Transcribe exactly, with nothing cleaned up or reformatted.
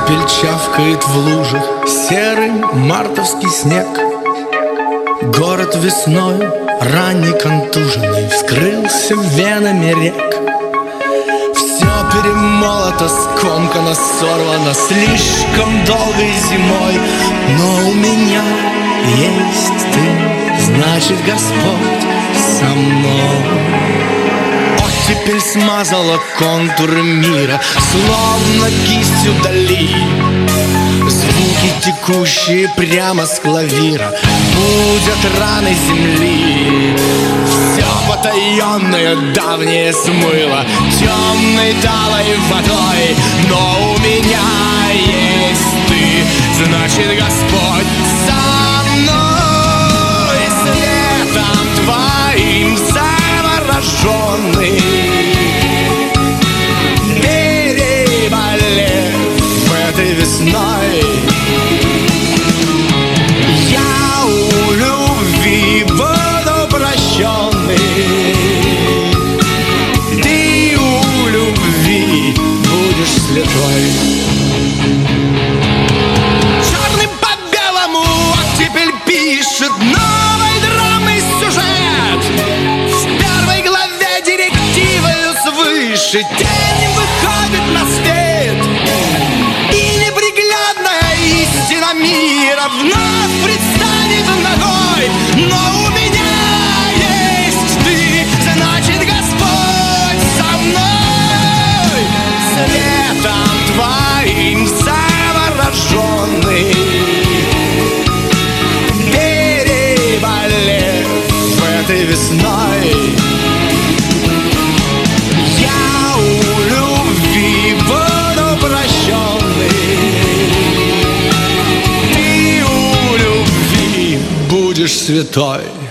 Оттепель чавкает в лужах серый мартовский снег. Город весною ранний контуженный вскрылся венами рек. Все перемолото, скомкано, сорвано слишком долгой зимой. Но у меня есть ты, значит, Господь со мной. Оттепель смазала контуры мира, словно кистью дали. Звуки, текущие прямо с клавира, будят раны земли. Все потаенное, давнее смыло темной талой водой. Но у меня есть ты, значит, Господь со мной. Светом твоим завороженный, переболев этой весной, я у любви буду прощенный. Ты у любви будешь святой. Черным по белому оттепель пишет новой драмы сюжет. В первой главе директивою свыше тень выходит на свет, и неприглядная истина мира вновь предстанет ногой. Но у меня есть ты, значит, Господь со мной. Светом твоим завороженный, переболев этой весной, я у любви буду прощенный. Ты у любви будешь святой.